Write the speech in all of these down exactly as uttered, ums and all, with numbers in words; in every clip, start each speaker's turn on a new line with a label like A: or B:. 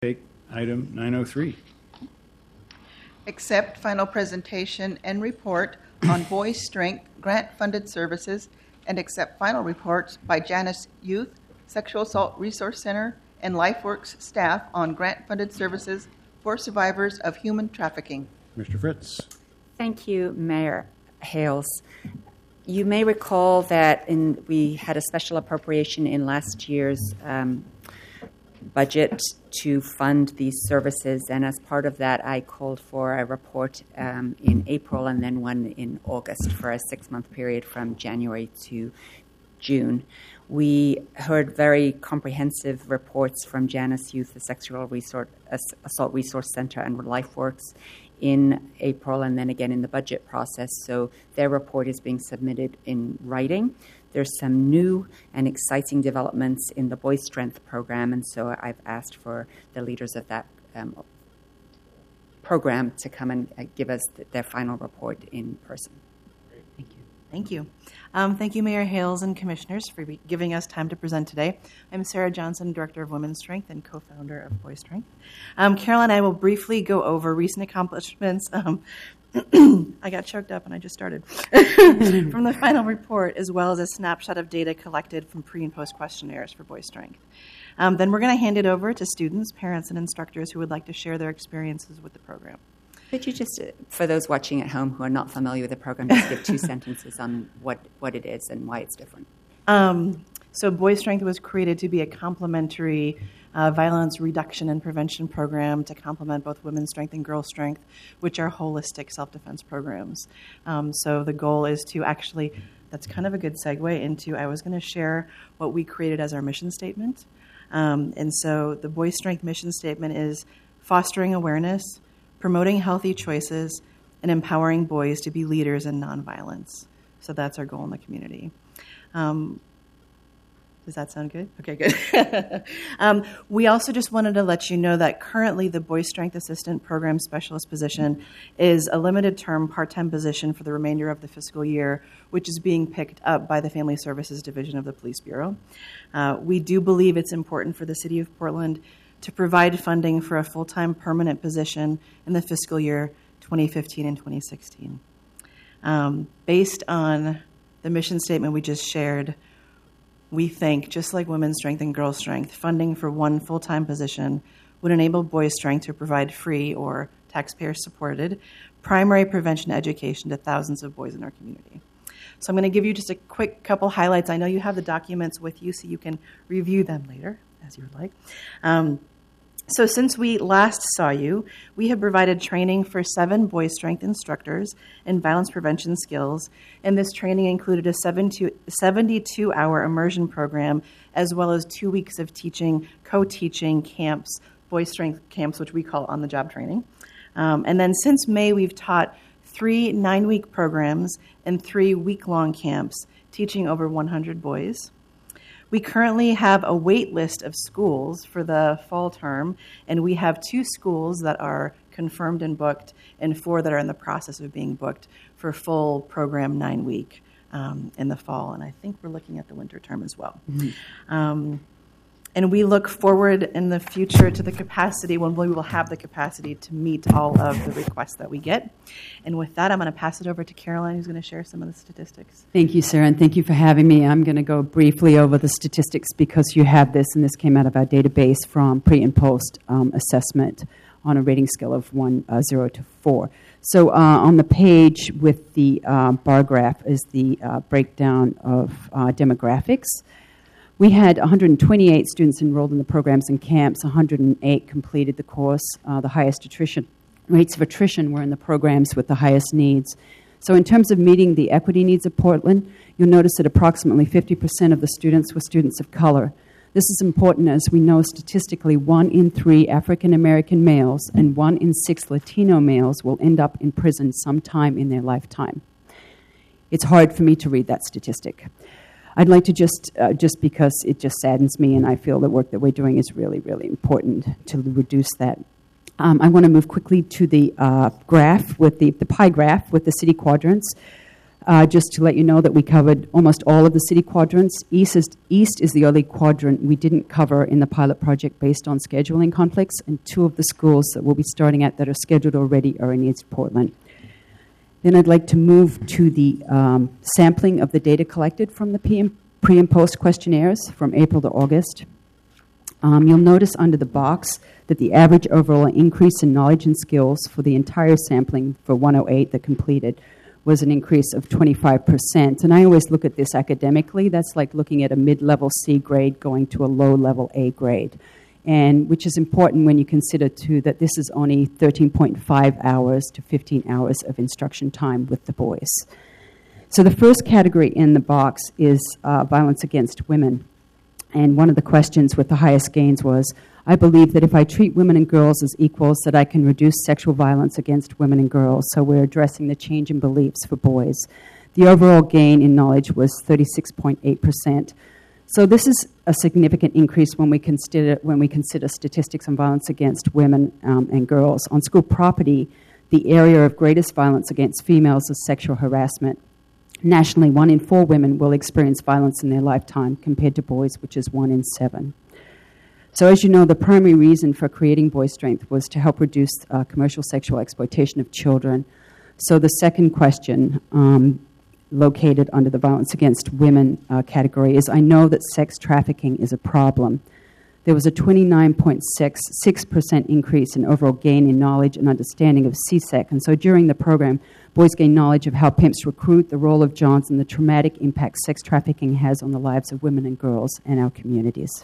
A: Take item nine oh three.
B: Accept final presentation and report on Boys Strength grant-funded services and accept final reports by Janus Youth, Sexual Assault Resource Center, and LifeWorks staff on grant-funded services for survivors of human trafficking.
A: Mister Fritz.
C: Thank you, Mayor Hales. You may recall that in, we had a special appropriation in last year's um, budget to fund these services, and as part of that, I called for a report um, in April and then one in August for a six-month period from January to June. We heard very comprehensive reports from Janus Youth, the Sexual Resource, Assault Resource Center, and LifeWorks in April and then again in the budget process. So their report is being submitted in writing. There's some new and exciting developments in the Boys Strength program, and so I've asked for the leaders of that um, program to come and uh, give us th- their final report in person. Thank you.
D: Thank you. Um, thank you, Mayor Hales and Commissioners, for be- giving us time to present today. I'm Sarah Johnson, Director of Women's Strength and co-founder of Boys Strength. Um, Carol and I will briefly go over recent accomplishments. Um, I got choked up and I just started. From the final report, as well as a snapshot of data collected from pre- and post questionnaires for Boys Strength. Um, then we're going to hand it over to students, parents, and instructors who would like to share their experiences with the program.
C: Could you just, uh, for those watching at home who are not familiar with the program, just give two sentences on what, what it is and why it's different?
D: Um, so Boys Strength was created to be a complementary uh, violence reduction and prevention program to complement both Women's Strength and Girls Strength, which are holistic self-defense programs. Um, so the goal is to actually, that's kind of a good segue into, I was going to share what we created as our mission statement. Um, and so the Boys Strength mission statement is fostering awareness, promoting healthy choices, and empowering boys to be leaders in nonviolence. So that's our goal in the community. Um, does that sound good? Okay, good. um, we also just wanted to let you know that currently the Boys Strength Assistant Program Specialist position is a limited-term part-time position for the remainder of the fiscal year, which is being picked up by the Family Services Division of the Police Bureau. Uh, we do believe it's important for the City of Portland to provide funding for a full-time permanent position in the fiscal year twenty fifteen and twenty sixteen. Um, based on the mission statement we just shared, we think, just like Women's Strength and Girls Strength, funding for one full-time position would enable Boys Strength to provide free or taxpayer-supported primary prevention education to thousands of boys in our community. So I'm going to give you just a quick couple highlights. I know you have the documents with you, so you can review them later, as you would like. Um, So since we last saw you, we have provided training for seven Boys Strength instructors in violence prevention skills, and this training included a seventy-two hour immersion program, as well as two weeks of teaching, co-teaching camps, Boys Strength camps, which we call on-the-job training. Um, and then since May, we've taught three nine-week programs and three week-long camps, teaching over one hundred boys. We currently have a wait list of schools for the fall term, and we have two schools that are confirmed and booked and four that are in the process of being booked for full program nine-week um, in the fall. And I think we're looking at the winter term as well. Mm-hmm. Um, and we look forward in the future to the capacity when we will have the capacity to meet all of the requests that we get. And with that, I'm going to pass it over to Caroline, who's going to share some of the statistics.
E: Thank you, Sarah, and thank you for having me. I'm going to go briefly over the statistics because you have this, and this came out of our database from pre- and post um, assessment on a rating scale of one, uh, zero to four. So uh, on the page with the uh, bar graph is the uh, breakdown of uh, demographics. We had one hundred twenty-eight students enrolled in the programs and camps. one hundred eight completed the course. Uh, the highest attrition rates of attrition were in the programs with the highest needs. So in terms of meeting the equity needs of Portland, you'll notice that approximately fifty percent of the students were students of color. This is important as we know statistically one in three African American males and one in six Latino males will end up in prison sometime in their lifetime. It's hard for me to read that statistic. I'd like to just, uh, just because it just saddens me and I feel the work that we're doing is really, really important to reduce that. Um, I want to move quickly to the uh, graph, with the, the pie graph with the city quadrants. Uh, just to let you know that we covered almost all of the city quadrants. East is, East is the only quadrant we didn't cover in the pilot project based on scheduling conflicts, and two of the schools that we'll be starting at that are scheduled already are in East Portland. Then I'd like to move to the um, sampling of the data collected from the pre and, pre and post questionnaires from April to August. Um, you'll notice under the box that the average overall increase in knowledge and skills for the entire sampling for one oh eight that completed was an increase of twenty-five percent. And I always look at this academically. That's like looking at a mid-level C grade going to a low-level A grade, and which is important when you consider, too, that this is only thirteen point five hours to fifteen hours of instruction time with the boys. So the first category in the box is uh, violence against women. And one of the questions with the highest gains was, I believe that if I treat women and girls as equals, that I can reduce sexual violence against women and girls. So we're addressing the change in beliefs for boys. The overall gain in knowledge was thirty-six point eight percent. So this is a significant increase when we consider when we consider statistics on violence against women um, and girls. On school property, the area of greatest violence against females is sexual harassment. Nationally, one in four women will experience violence in their lifetime compared to boys, which is one in seven. So as you know, the primary reason for creating Boy Strength was to help reduce uh, commercial sexual exploitation of children. So the second question, um, located under the violence against women uh, category, is I know that sex trafficking is a problem. There was a twenty-nine point six percent increase in overall gain in knowledge and understanding of C SEC. And so during the program, boys gain knowledge of how pimps recruit, the role of Johns, and the traumatic impact sex trafficking has on the lives of women and girls and our communities.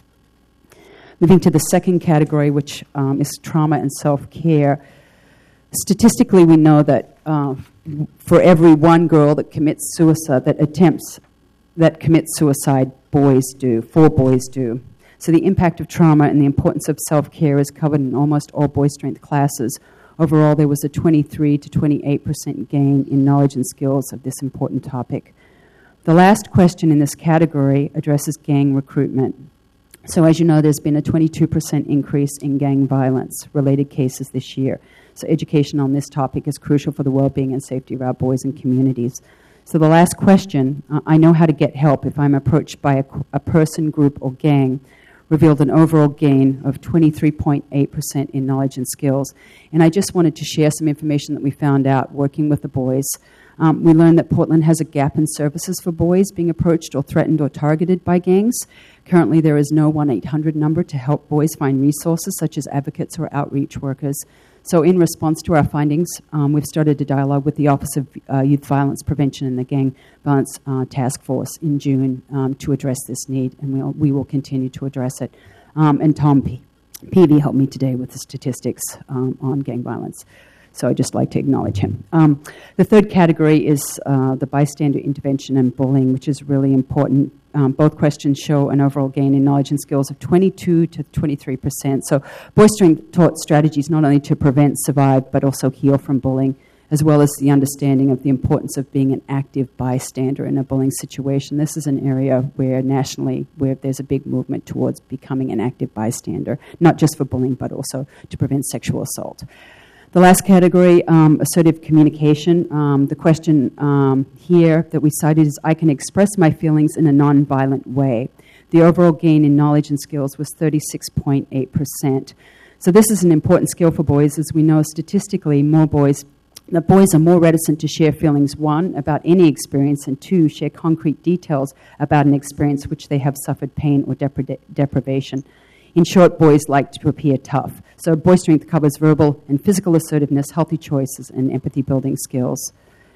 E: Moving to the second category, which um, is trauma and self-care. Statistically, we know that uh, for every one girl that commits suicide, that attempts, that commits suicide, boys do, four boys do. So the impact of trauma and the importance of self-care is covered in almost all Boy Strength classes. Overall, there was a twenty-three to twenty-eight percent gain in knowledge and skills of this important topic. The last question in this category addresses gang recruitment. So as you know, there's been a twenty-two percent increase in gang violence-related cases this year. So education on this topic is crucial for the well-being and safety of our boys and communities. So the last question, uh, I know how to get help if I'm approached by a, a person, group, or gang, revealed an overall gain of twenty-three point eight percent in knowledge and skills. And I just wanted to share some information that we found out working with the boys. Um, we learned that Portland has a gap in services for boys being approached or threatened or targeted by gangs. Currently, there is no one eight hundred number to help boys find resources such as advocates or outreach workers. So in response to our findings, um, we've started a dialogue with the Office of uh, Youth Violence Prevention and the Gang Violence uh, Task Force in June um, to address this need, and we'll, we will continue to address it. Um, and Tom P- Peavy helped me today with the statistics um, on gang violence. So I'd just like to acknowledge him. Um, the third category is uh, the bystander intervention and bullying, which is really important. Um, both questions show an overall gain in knowledge and skills of twenty-two to twenty-three percent. So Boy Strength taught strategies not only to prevent, survive, but also heal from bullying, as well as the understanding of the importance of being an active bystander in a bullying situation. This is an area where nationally, where there's a big movement towards becoming an active bystander, not just for bullying, but also to prevent sexual assault. The last category, um, assertive communication. Um, the question um, here that we cited is, I can express my feelings in a nonviolent way. The overall gain in knowledge and skills was thirty-six point eight percent. So this is an important skill for boys, as we know statistically more boys, the boys are more reticent to share feelings, one, about any experience, and two, share concrete details about an experience which they have suffered pain or depri- deprivation. In short, boys like to appear tough. So Boy Strength covers verbal and physical assertiveness, healthy choices, and empathy-building skills.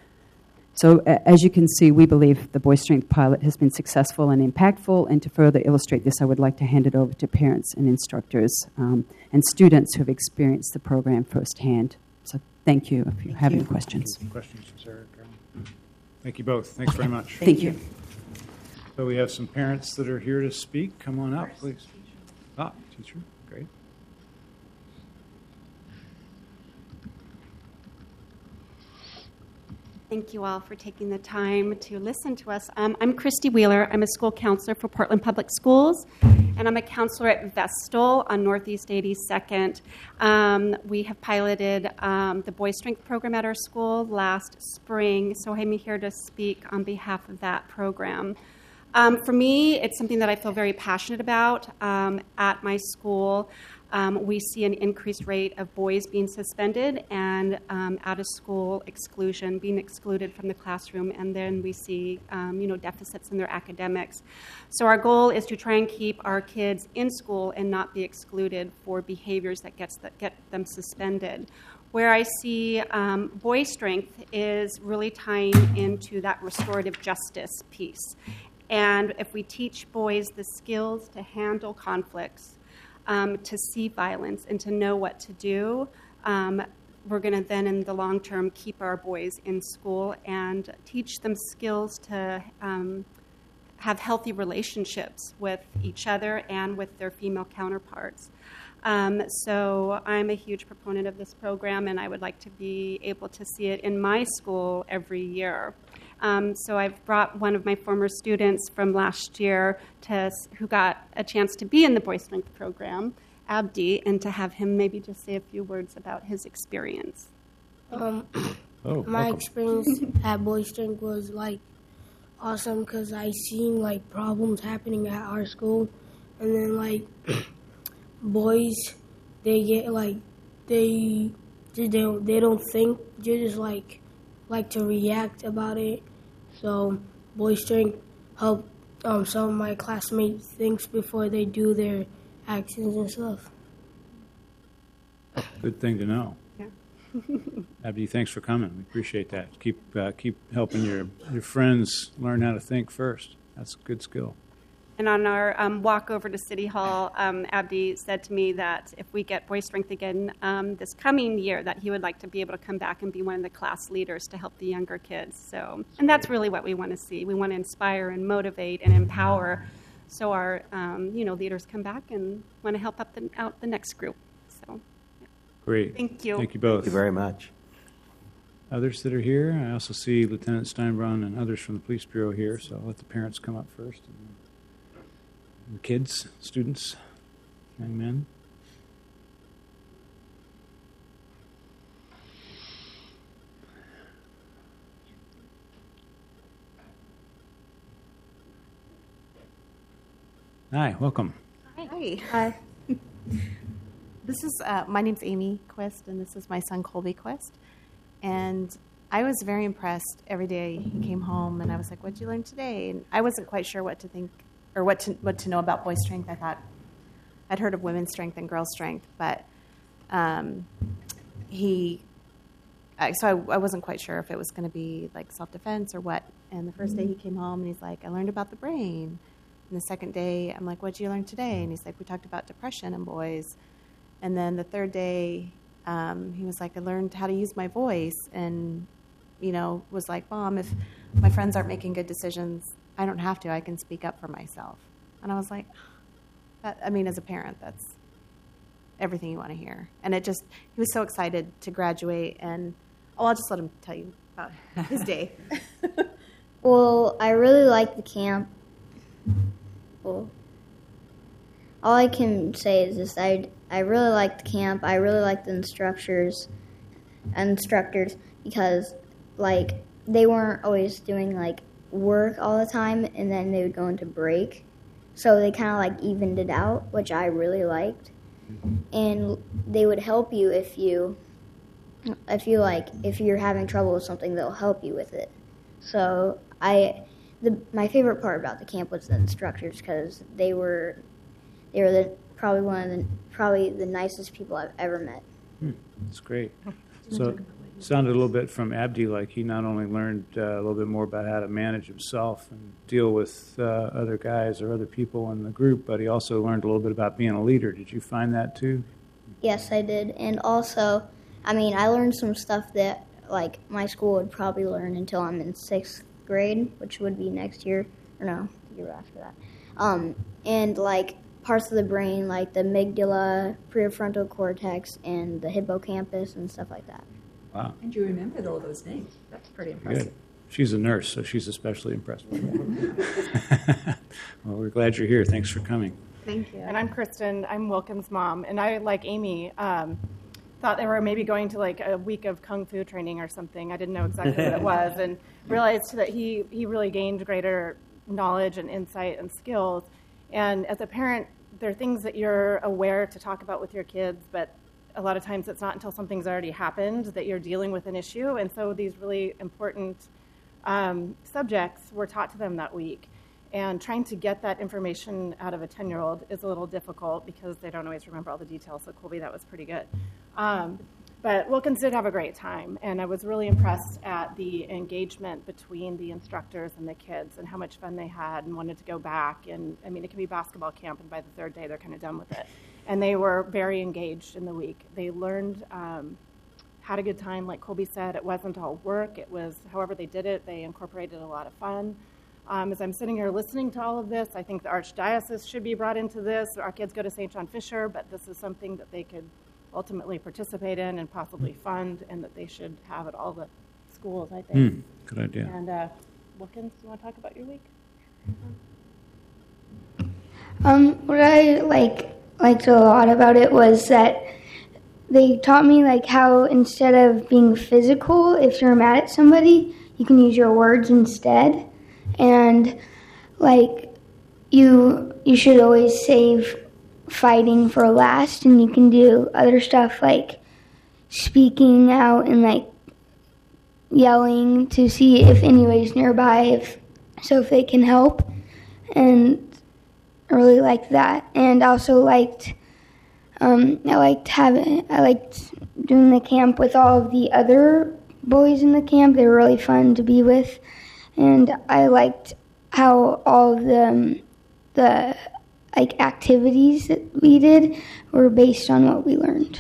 E: So uh, as you can see, we believe the Boy Strength pilot has been successful and impactful, and to further illustrate this, I would like to hand it over to parents and instructors um, and students who have experienced the program firsthand. So thank you if you
D: Thank
C: have
D: you.
C: any questions.
A: Any questions from Sarah, Carol? Thank you both. Thanks very much.
C: Thank you.
A: So we have some parents that are here to speak. Come on up, please. Ah, teacher. Great.
F: Thank you all for taking the time to listen to us. Um, I'm Christy Wheeler. I'm a school counselor for Portland Public Schools, and I'm a counselor at Vestal on Northeast eighty-second. Um, we have piloted um, the Boy Strength program at our school last spring, so I'm here to speak on behalf of that program. Um, for me, it's something that I feel very passionate about. Um, at my school, um, we see an increased rate of boys being suspended and um, out-of-school exclusion, being excluded from the classroom, and then we see um, you know, deficits in their academics. So our goal is to try and keep our kids in school and not be excluded for behaviors that gets that get them suspended. Where I see um, Boy Strength is really tying into that restorative justice piece. And if we teach boys the skills to handle conflicts, um, to see violence, and to know what to do, um, we're going to then, in the long term, keep our boys in school and teach them skills to um, have healthy relationships with each other and with their female counterparts. Um, so I'm a huge proponent of this program, and I would like to be able to see it in my school every year. Um, so I've brought one of my former students from last year to, who got a chance to be in the Boy Strength program, Abdi, and to have him maybe just say a few words about his experience.
G: Um,
A: Oh,
G: my
A: welcome.
G: experience at Boy Strength was like awesome because I seen like problems happening at our school, and then like boys, they get like they they don't they don't think, they just like like to react about it. So Boy Strength helped um, some of my classmates think before they do their actions and stuff.
A: Good thing to know.
F: Yeah.
A: Abdi, thanks for coming. We appreciate that. Keep uh, keep helping your, your friends learn how to think first. That's a good skill.
F: And on our um, walk over to City Hall, um, Abdi said to me that if we get Boy Strength again um, this coming year, that he would like to be able to come back and be one of the class leaders to help the younger kids. So, and that's really what we want to see. We want to inspire and motivate and empower, so our um, you know leaders come back and want to help up the, out the next group. So,
A: Great.
F: Thank you.
A: Thank you both.
H: Thank you very much.
A: Others that are here, I also see Lieutenant Steinbrunn and others from the Police Bureau here, so I'll let the parents come up first. And the kids, students, young men. Hi, welcome.
I: Hi. Hi. This is, uh, my name's Amy Quist, and this is my son Colby Quist. And I was very impressed every day he came home, and I was like, what'd you learn today? And I wasn't quite sure what to think, or what to, what to know about Boy Strength. I thought I'd heard of women's strength and girls' strength, but um, he, I, so I, I wasn't quite sure if it was going to be like self-defense or what. And the first day he came home, and he's like, I learned about the brain. And the second day, I'm like, what'd you learn today? And he's like, we talked about depression in boys. And then the third day, um, he was like, I learned how to use my voice. And, you know, was like, Mom, if my friends aren't making good decisions, I don't have to. I can speak up for myself. And I was like, that, I mean, as a parent, that's everything you want to hear. And it just, he was so excited to graduate. And, oh, I'll just let him tell you about his day.
J: Well, I really like the camp. Well, all I can say is this: I I really like the camp. I really like the instructors, instructors because like they weren't always doing like work all the time, and then they would go into break, so they kind of like evened it out, which I really liked. And they would help you if you, if you like, if you're having trouble with something, they'll help you with it. So I. The, my favorite part about the camp was the instructors because they were they were the, probably one of the probably the nicest people I've ever met.
A: Hmm, that's great. So it sounded a little bit from Abdi like he not only learned uh, a little bit more about how to manage himself and deal with uh, other guys or other people in the group, but he also learned a little bit about being a leader. Did you find that too?
J: Yes, I did. And also, I mean, I learned some stuff that like my school would probably learn until I'm in sixth grade, which would be next year, or no, the year after that. Um, and like parts of the brain, like the amygdala, prefrontal cortex, and the hippocampus, and stuff like that.
A: Wow.
C: And you remembered all those names. That's pretty impressive.
A: Good. She's a nurse, so she's especially impressed by that. Well, we're glad you're here. Thanks for coming.
I: Thank you.
H: And I'm Kristen. I'm Wilkins' mom. And I, like Amy, um, thought they were maybe going to like a week of kung fu training or something. I didn't know exactly what it was, and realized that he, he really gained greater knowledge and insight and skills. And as a parent, there are things that you're aware to talk about with your kids, but a lot of times it's not until something's already happened that you're dealing with an issue. And so these really important um, subjects were taught to them that week. And trying to get that information out of a ten-year-old is a little difficult because they don't always remember all the details. So Colby, that was pretty good. Um, but Wilkins did have a great time, and I was really impressed at the engagement between the instructors and the kids and how much fun they had and wanted to go back. And I mean, it can be basketball camp, and by the third day, they're kind of done with it. And they were very engaged in the week. They learned, um, had a good time. Like Colby said, it wasn't all work. It was, however they did it, they incorporated a lot of fun. Um, as I'm sitting here listening to all of this, I think the Archdiocese should be brought into this. Our kids go to Saint John Fisher, but this is something that they could ultimately participate in and possibly fund, and that they should have at all the schools, I think.
A: Mm, good idea.
H: And uh, Wilkins, you want to talk about your week?
J: Um, what I like liked a lot about it was that they taught me like how instead of being physical, if you're mad at somebody, you can use your words instead, and like you you should always save fighting for last, and you can do other stuff like speaking out and like yelling to see if anybody's nearby, if so if they can help. And I really liked that, and also liked um, I liked having I liked doing the camp with all of the other boys in the camp. They were really fun to be with, and I liked how all of the um, the like activities that we did were based on what we learned.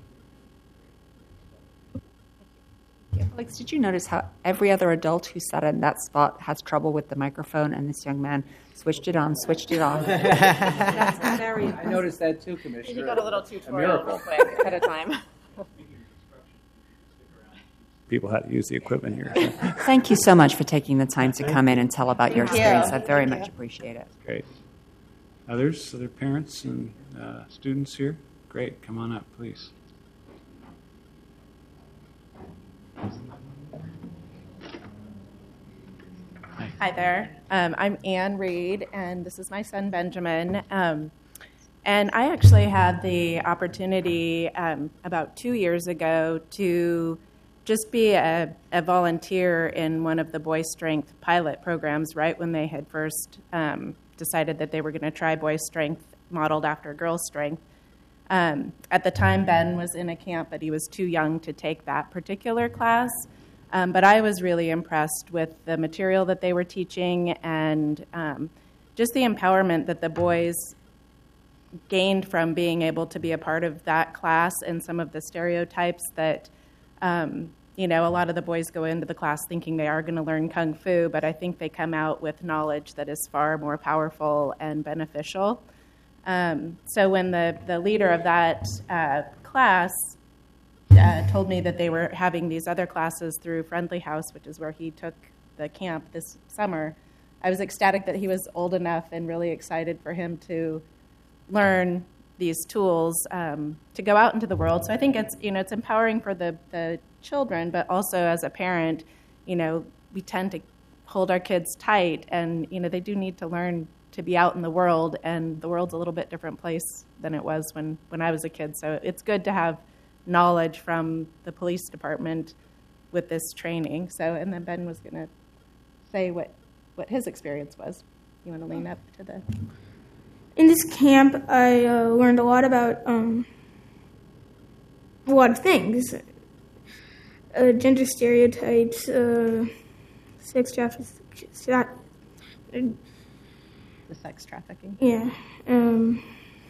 C: Alex, did you notice how every other adult who sat in that spot has trouble with the microphone, and this young man switched it on, switched it off? That's very
K: I noticed that too, Commissioner.
H: You got a little
K: A
H: tutorial
K: miracle.
H: real quick ahead of time.
A: People had to use the equipment here.
C: Thank you so much for taking the time to come in and tell about your
B: Thank you.
C: experience. I very
B: Thank
C: much
B: you.
C: appreciate it.
A: Great. Others, other parents and uh, students here? Great. Come on up, please.
L: Hi there. Um, I'm Ann Reed, and this is my son Benjamin. Um, and I actually had the opportunity um, about two years ago to just be a, a volunteer in one of the Boy Strength pilot programs right when they had first um, decided that they were going to try Boy Strength modeled after Girl Strength. Um, at the time, Ben was in a camp, but he was too young to take that particular class. Um, but I was really impressed with the material that they were teaching and um, just the empowerment that the boys gained from being able to be a part of that class and some of the stereotypes that, um, you know, a lot of the boys go into the class thinking they are going to learn Kung Fu, but I think they come out with knowledge that is far more powerful and beneficial. Um, so when the, the leader of that uh, class Uh, told me that they were having these other classes through Friendly House, which is where he took the camp this summer, I was ecstatic that he was old enough and really excited for him to learn these tools um, to go out into the world. So I think it's, you know, it's empowering for the, the children, but also as a parent, you know, we tend to hold our kids tight, and, you know, they do need to learn to be out in the world, and the world's a little bit different place than it was when, when I was a kid. So it's good to have knowledge from the police department with this training. So, and then Ben was going to say what, what his experience was. You want to lean up to the...
M: In this camp, I uh, learned a lot about um, a lot of things. Uh, gender stereotypes, uh, sex trafficking.
L: The sex trafficking.
M: Yeah. Um,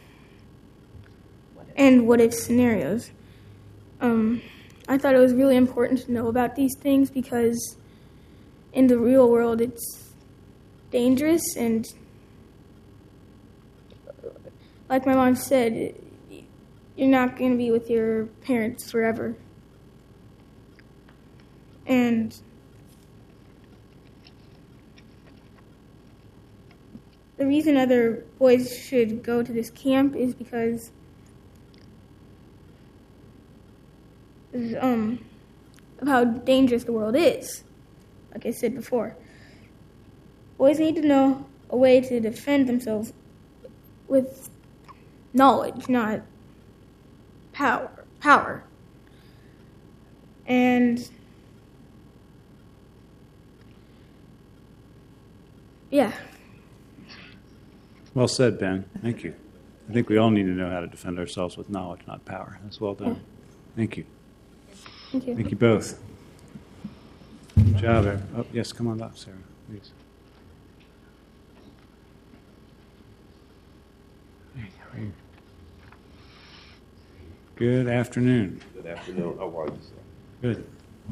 M: what and what-if scenarios. Um, I thought it was really important to know about these things because in the real world it's dangerous, and like my mom said, you're not going to be with your parents forever. And the reason other boys should go to this camp is because um, of how dangerous the world is, like I said before. Boys need to know a way to defend themselves with knowledge, not power. Power. And yeah.
A: Well said, Ben. Thank you. I think we all need to know how to defend ourselves with knowledge, not power. That's well done. Thank you.
M: Thank you.
A: Thank you both. Good job. Ed. Oh, yes, come on up, Sarah, please. Hey, how are you? Good afternoon.
K: Good afternoon. How are you, sir?
A: Good.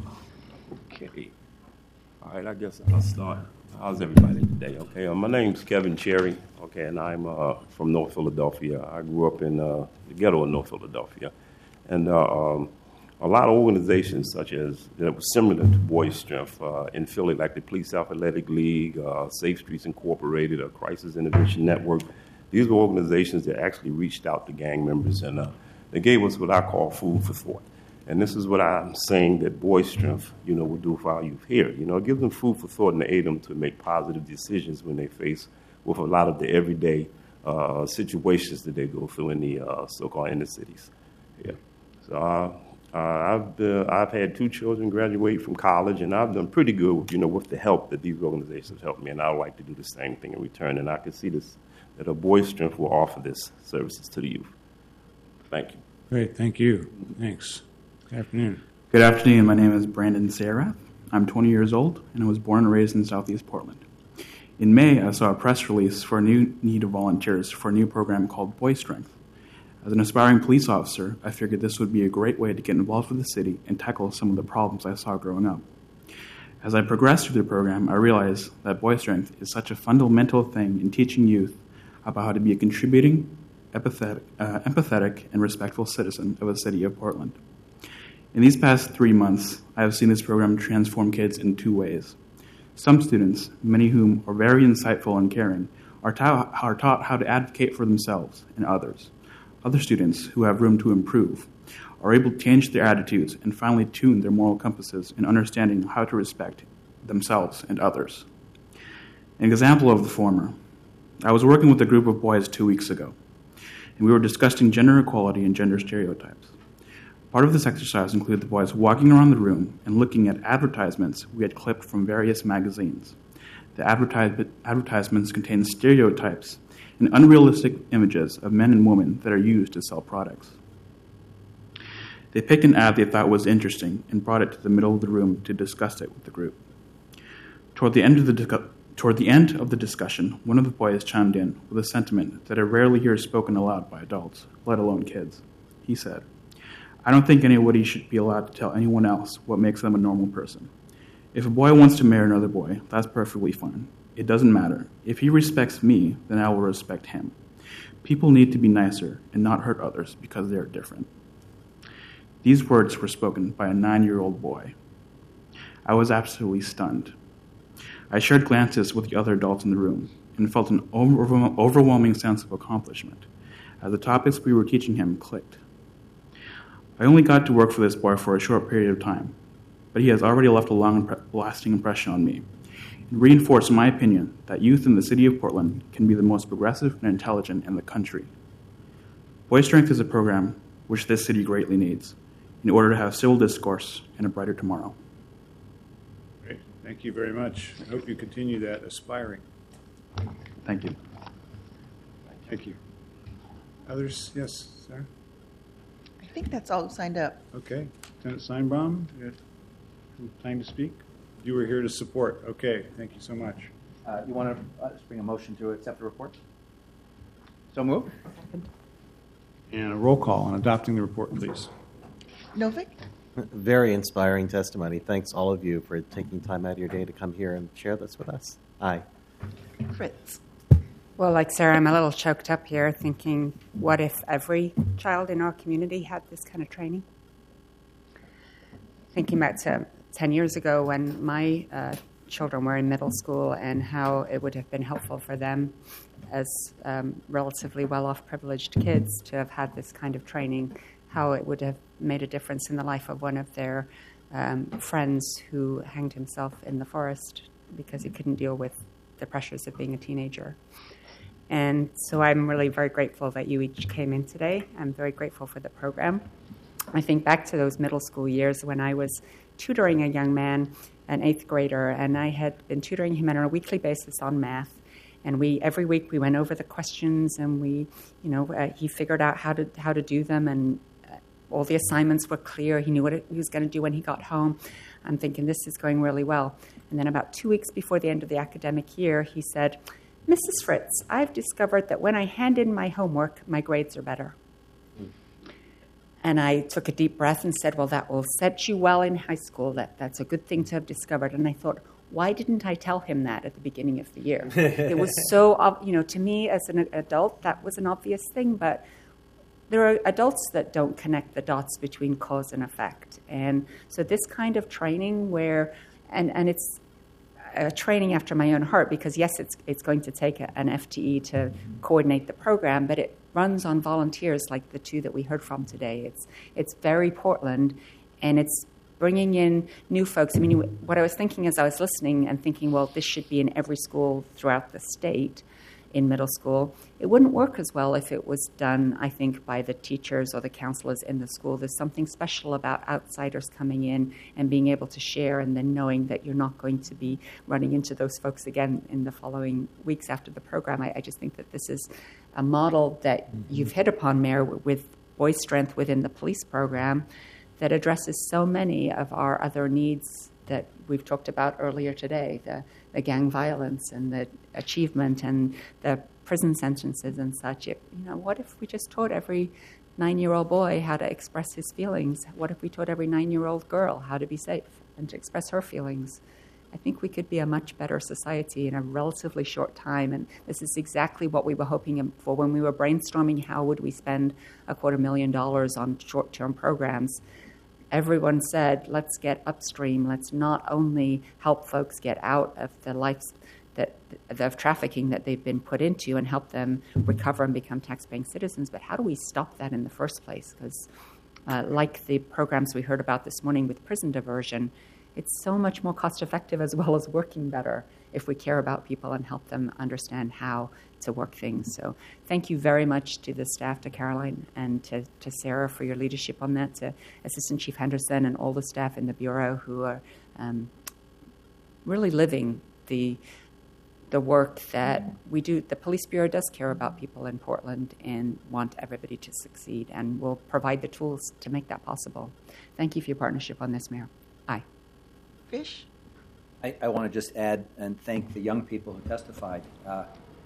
K: Okay. All right, I guess I'll start. How's everybody today? Okay, uh, my name's Kevin Cherry, okay, and I'm uh, from North Philadelphia. I grew up in uh, the ghetto of North Philadelphia. And uh, um, a lot of organizations such as, that were similar to Boys Strength uh, in Philly, like the Police Athletic League, uh, Safe Streets Incorporated, or Crisis Intervention Network, these were organizations that actually reached out to gang members, and uh, they gave us what I call food for thought. And this is what I'm saying that Boys Strength, you know, will do for our youth here. You know, it gives them food for thought and aid them to make positive decisions when they face with a lot of the everyday uh, situations that they go through in the uh, so-called inner cities. Yeah. So uh, uh, I've uh, I've had two children graduate from college, and I've done pretty good, you know, with the help that these organizations helped me. And I would like to do the same thing in return. And I can see this that a Boys Strength will offer this services to the youth. Thank you.
A: Great. Thank you. Thanks. Good afternoon.
N: Good afternoon. My name is Brandon Sarath. I'm twenty years old, and I was born and raised in Southeast Portland. In May, I saw a press release for a new need of volunteers for a new program called Boys Strength. As an aspiring police officer, I figured this would be a great way to get involved with the city and tackle some of the problems I saw growing up. As I progressed through the program, I realized that Boys Strength is such a fundamental thing in teaching youth about how to be a contributing, empathetic, uh, empathetic and respectful citizen of the city of Portland. In these past three months, I have seen this program transform kids in two ways. Some students, many of whom are very insightful and caring, are, ta- are taught how to advocate for themselves and others. Other students, who have room to improve, are able to change their attitudes and finally tune their moral compasses in understanding how to respect themselves and others. An example of the former. I was working with a group of boys two weeks ago, and we were discussing gender equality and gender stereotypes. Part of this exercise included the boys walking around the room and looking at advertisements we had clipped from various magazines. The advertise- advertisements contained stereotypes and unrealistic images of men and women that are used to sell products. They picked an ad they thought was interesting and brought it to the middle of the room to discuss it with the group. Toward the end of the, di- toward the, end of the discussion, one of the boys chimed in with a sentiment that I rarely hear spoken aloud by adults, let alone kids. He said, "I don't think anybody should be allowed to tell anyone else what makes them a normal person. If a boy wants to marry another boy, that's perfectly fine. It doesn't matter. If he respects me, then I will respect him. People need to be nicer and not hurt others because they are different." These words were spoken by a nine-year-old boy. I was absolutely stunned. I shared glances with the other adults in the room and felt an over- overwhelming sense of accomplishment as the topics we were teaching him clicked. I only got to work for this boy for a short period of time, but he has already left a long, impre- lasting impression on me and reinforced my opinion that youth in the city of Portland can be the most progressive and intelligent in the country. Boys Strength is a program which this city greatly needs in order to have civil discourse and a brighter tomorrow.
A: Great. Thank you very much. I hope you continue that aspiring.
N: Thank you.
A: Thank you. Others? Yes, sir?
B: I think that's all signed up.
A: Okay. Lieutenant Steinbaum, you have some time to speak? You were here to support. Okay. Thank you so much.
O: Uh, you want to uh, bring a motion to accept the report? So move.
A: And a roll call on adopting the report, please.
B: Novick?
P: Very inspiring testimony. Thanks all of you for taking time out of your day to come here and share this with us. Aye.
B: Fritz?
C: Well, like Sarah, I'm a little choked up here thinking, what if every child in our community had this kind of training? Thinking about some ten years ago when my uh, children were in middle school and how it would have been helpful for them as um, relatively well-off privileged kids to have had this kind of training, how it would have made a difference in the life of one of their um, friends who hanged himself in the forest because he couldn't deal with the pressures of being a teenager. And so I'm really very grateful that you each came in today. I'm very grateful for the program. I think back to those middle school years when I was tutoring a young man, an eighth grader, and I had been tutoring him on a weekly basis on math. And we every week we went over the questions, and we, you know, uh, he figured out how to how to do them, and uh, all the assignments were clear. He knew what it, he was going to do when he got home. I'm thinking this is going really well. And then about two weeks before the end of the academic year, he said, "Missus Fritz, I've discovered that when I hand in my homework, my grades are better." And I took a deep breath and said, well, that will set you well in high school. That That's a good thing to have discovered. And I thought, why didn't I tell him that at the beginning of the year? It was so, you know, to me as an adult, that was an obvious thing. But there are adults that don't connect the dots between cause and effect. And so this kind of training where, and, and it's a training after my own heart, because yes, it's it's going to take a, an F T E to coordinate the program, but it runs on volunteers like the two that we heard from today. It's it's very Portland, and it's bringing in new folks. I mean, what I was thinking as I was listening and thinking, well, this should be in every school throughout the state in middle school. It wouldn't work as well if it was done, I think, by the teachers or the counselors in the school. There's something special about outsiders coming in and being able to share, and then knowing that you're not going to be running into those folks again in the following weeks after the program. I, I just think that this is a model that you've hit upon, Mayor, with Boys Strength within the police program that addresses so many of our other needs that we've talked about earlier today, the, the gang violence and the achievement and the prison sentences and such. It, you know, what if we just taught every nine-year-old boy how to express his feelings? What if we taught every nine-year-old girl how to be safe and to express her feelings? I think we could be a much better society in a relatively short time, and this is exactly what we were hoping for when we were brainstorming how would we spend a quarter million dollars on short-term programs. Everyone said, let's get upstream. Let's not only help folks get out of the lives that of trafficking that they've been put into and help them recover and become tax-paying citizens, but how do we stop that in the first place? Because uh, like the programs we heard about this morning with prison diversion, it's so much more cost-effective as well as working better if we care about people and help them understand how to work things. So thank you very much to the staff, to Caroline and to, to Sarah for your leadership on that, to Assistant Chief Henderson and all the staff in the Bureau who are um, really living the the work that we do. The Police Bureau does care about people in Portland and want everybody to succeed, and will provide the tools to make that possible. Thank you for your partnership on this, Mayor. Aye.
B: Fish?
O: I, I want to just add and thank the young people who testified. Uh,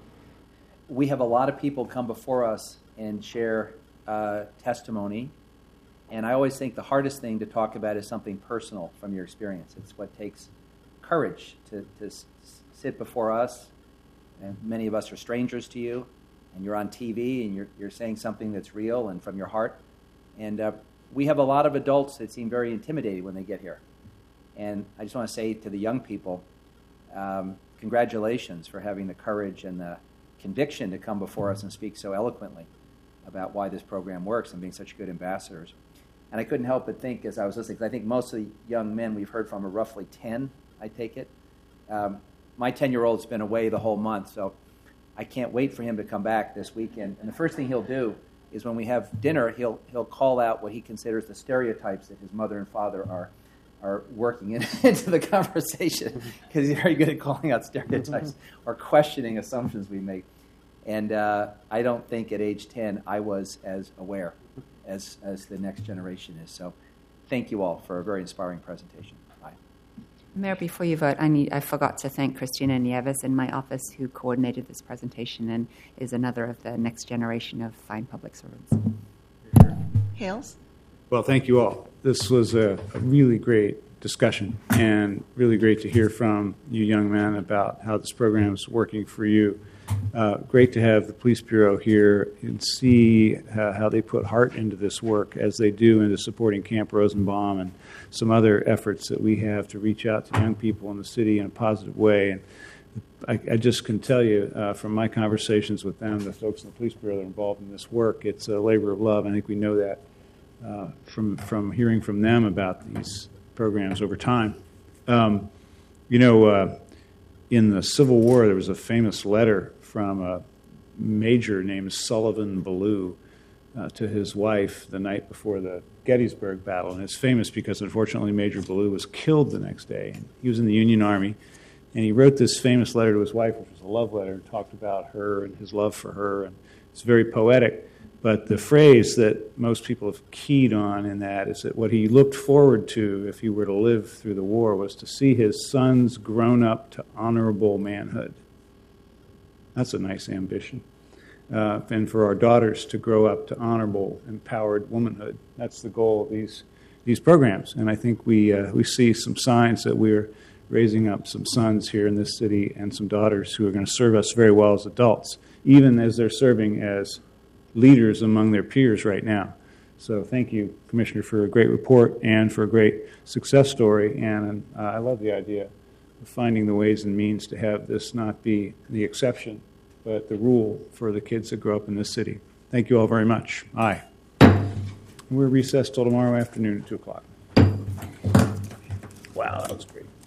O: we have a lot of people come before us and share uh, testimony, and I always think the hardest thing to talk about is something personal from your experience. It's what takes courage to, to s- sit before us, and many of us are strangers to you, and you're on T V, and you're, you're saying something that's real and from your heart. And uh, we have a lot of adults that seem very intimidated when they get here. And I just want to say to the young people, um, congratulations for having the courage and the conviction to come before us and speak so eloquently about why this program works and being such good ambassadors. And I couldn't help but think as I was listening, because I think most of the young men we've heard from are roughly ten, I take it. Um, my ten-year-old's been away the whole month, so I can't wait for him to come back this weekend. And the first thing he'll do is when we have dinner, he'll he'll call out what he considers the stereotypes that his mother and father are are working in, into the conversation, because he's very good at calling out stereotypes or questioning assumptions we make. And uh, I don't think at age ten I was as aware as as the next generation is. So thank you all for a very inspiring presentation. Bye.
C: Mayor, before you vote, I need I forgot to thank Christina Nieves in my office who coordinated this presentation and is another of the next generation of fine public servants.
B: Hales?
A: Well, thank you all. This was a, a really great discussion, and really great to hear from you young men about how this program is working for you. uh, great to have the Police Bureau here and see uh, how they put heart into this work as they do into supporting Camp Rosenbaum and some other efforts that we have to reach out to young people in the city in a positive way. And I, I just can tell you uh, from my conversations with them, the folks in the Police Bureau that are involved in this work, it's a labor of love. I think we know that uh, from from hearing from them about these programs over time. Um, you know, uh, in the Civil War, there was a famous letter from a major named Sullivan Ballou uh, to his wife the night before the Gettysburg battle. And it's famous because, unfortunately, Major Ballou was killed the next day. And he was in the Union Army, and he wrote this famous letter to his wife, which was a love letter, and talked about her and his love for her. And it's very poetic. But the phrase that most people have keyed on in that is that what he looked forward to if he were to live through the war was to see his sons grown up to honorable manhood. That's a nice ambition. Uh, and for our daughters to grow up to honorable, empowered womanhood. That's the goal of these these programs. And I think we uh, we see some signs that we're raising up some sons here in this city and some daughters who are going to serve us very well as adults, even as they're serving as leaders among their peers right now. So thank you, Commissioner, for a great report and for a great success story. And uh, I love the idea of finding the ways and means to have this not be the exception, but the rule for the kids that grow up in this city. Thank you all very much. Aye. We're recessed till tomorrow afternoon at two o'clock. Wow, that was great.